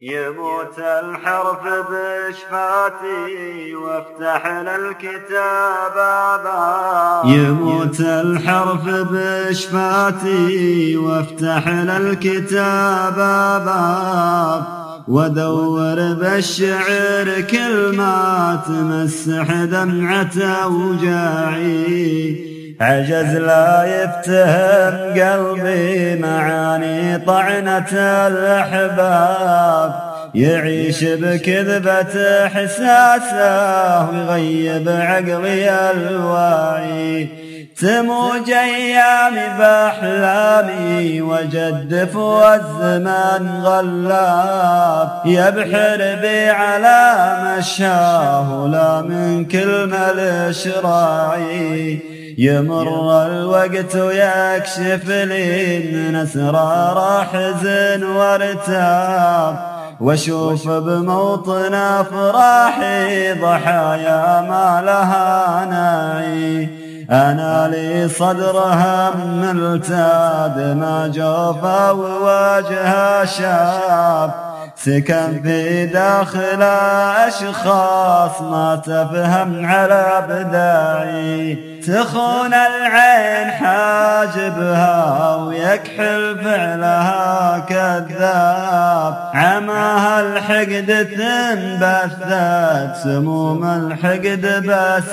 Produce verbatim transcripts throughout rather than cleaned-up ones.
يموت الحرف بشفاتي وافتح للكتاب باب. يموت الحرف بشفاتي وافتح للكتاب باب. ودور بالشعر كلمات تمسح دمعة اوجاعي. عجز لا يفتهم قلبي معاني طعنة الأحباب. يعيش بكذبة إحساسه ويغيب عقلي الواعي. تموج أيامي بأحلامي وجدف والزمن غلاب. يبحر بي على مشاه لا من كلمة الإشراعي. يمر الوقت ويكشف لي من أسرار حزن وارتاب. واشوف بموطن أفراحي ضحايا ما لها ناعي. أنا لي صدرها ملتاد ما جوفا وواجه شاب. سكن في داخل أشخاص ما تفهم على بداعي. تخون العين حاجبها ويكحل فعلها كذاب. عماها الحقد تنبثت سموم الحقد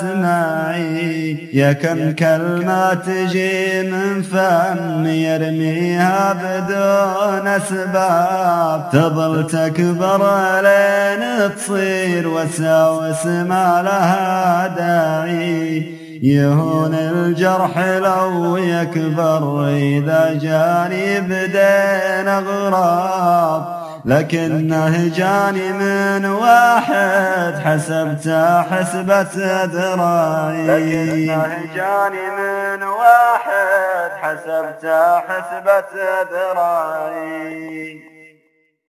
بأسماعي. يا كم كلمة تجي من فم يرميها بدون أسباب. تظل تكبر لين تصير وساوس ما لها داعي. يهون الجرح لو يكبر إذا جاني بدين أغراب. لكنه جاني من واحد حسبته حسبة ذراعي. لكنه جاني من واحد حسبته حسبة ذراعي.